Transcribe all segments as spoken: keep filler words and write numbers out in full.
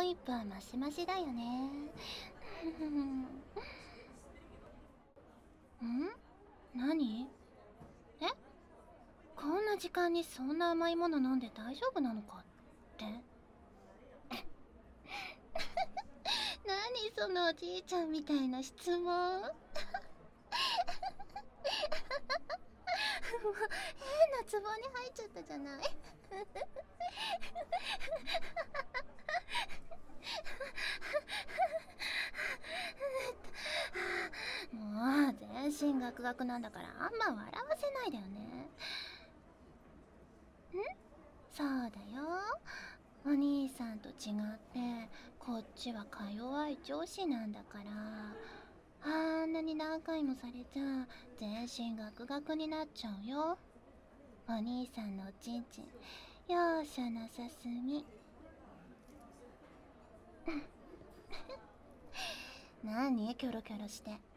一歩はマシマシだよね。ん？何？え？こんな時間にそんな甘いもの飲んで大丈夫なのかって？何そのおじいちゃんみたいな質問。もう変なツボに入っちゃったじゃない。もう全身ガクガクなんだからあんま笑わせないでよね。ん？そうだよ。お兄さんと違ってこっちはか弱い女子なんだから。あんなに何回もされちゃ全身ガクガクになっちゃうよ。お兄さんのおちんちん容赦なさすぎ。何キョロキョロして。ん？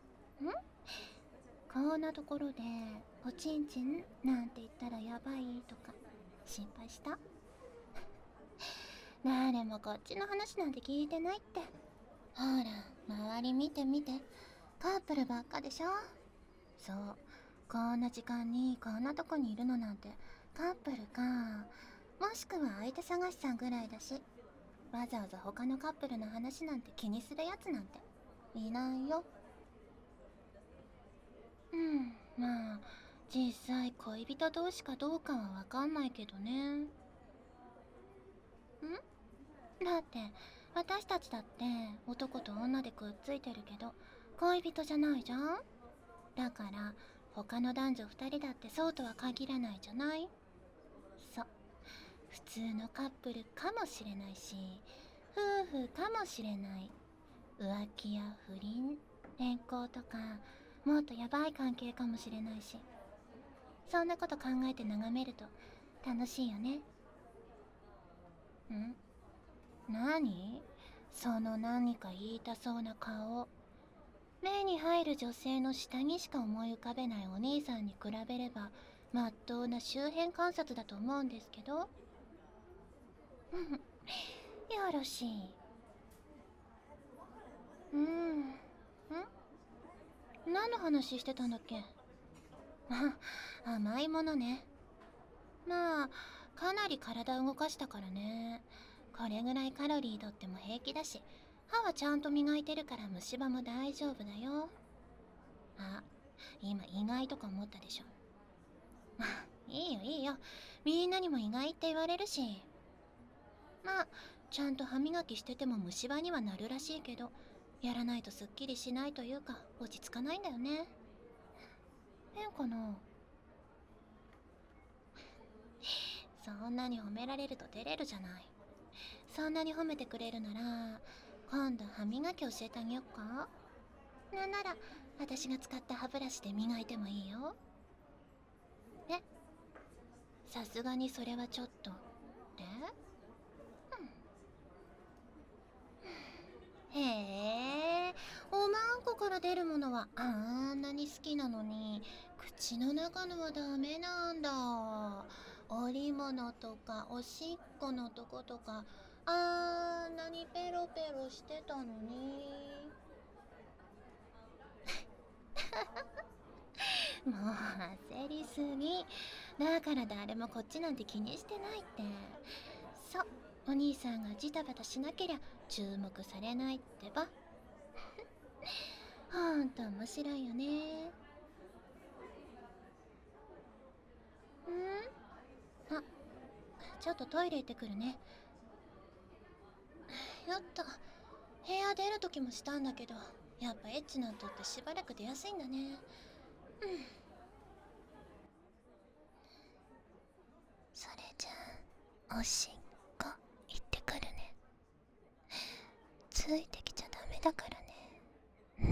こんなところでおちんちんなんて言ったらやばいとか心配した？誰もこっちの話なんて聞いてないって。ほら周り見て見て、カップルばっかでしょ。そう、こんな時間にこんなとこにいるのなんてカップルか、もしくは相手探しさんぐらいだし、わざわざ他のカップルの話なんて気にするやつなんていないよ。うん、まあ実際恋人同士かどうかはわかんないけどね。ん？だって私たちだって男と女でくっついてるけど恋人じゃないじゃん。だから他の男女ふたりだってそうとは限らないじゃない。そう、普通のカップルかもしれないし、夫婦かもしれない、浮気や不倫、連行とかもっとヤバい関係かもしれないし、そんなこと考えて眺めると楽しいよね。ん？何？その何か言いたそうな顔。目に入る女性の下着しか思い浮かべないお兄さんに比べればまっとうな周辺観察だと思うんですけど。よろしい。うーん。ん？何の話してたんだっけ？あ、甘いものね。まあかなり体動かしたからね。これぐらいカロリーとっても平気だし、歯はちゃんと磨いてるから虫歯も大丈夫だよ。あ、今意外とか思ったでしょ。いいよいいよ、みんなにも意外って言われるし。まあちゃんと歯磨きしてても虫歯にはなるらしいけど、やらないとすっきりしないというか落ち着かないんだよね。変かな。そんなに褒められると照れるじゃない。そんなに褒めてくれるなら今度歯磨き教えてあげよっか。なんなら私が使った歯ブラシで磨いてもいいよ。え、さすがにそれはちょっと。で、うん、へえ、おまんこから出るものはあんなに好きなのに口の中のはダメなんだ。織物とかおしっこのとことかあんなにペロペロしてたのに。もう焦りすぎ。だから誰もこっちなんて気にしてないって。そう、お兄さんがジタバタしなけりゃ注目されないってば。ほんと面白いよね。ん？あ、ちょっとトイレ行ってくるね。やっと部屋出る時もしたんだけど、やっぱエッチな音ってしばらく出やすいんだね。うん、それじゃあおしっこ行ってくるね。ついてきちゃダメだからね。うん、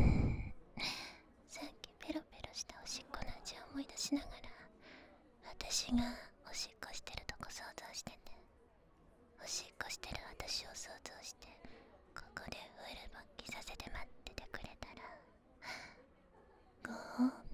さっきペロペロしたおしっこの味を思い出しながら、私がおしっこしてるとこ想像してね。おしっこしてる私を想像して、ここでフル勃起させて待っててくれたらご褒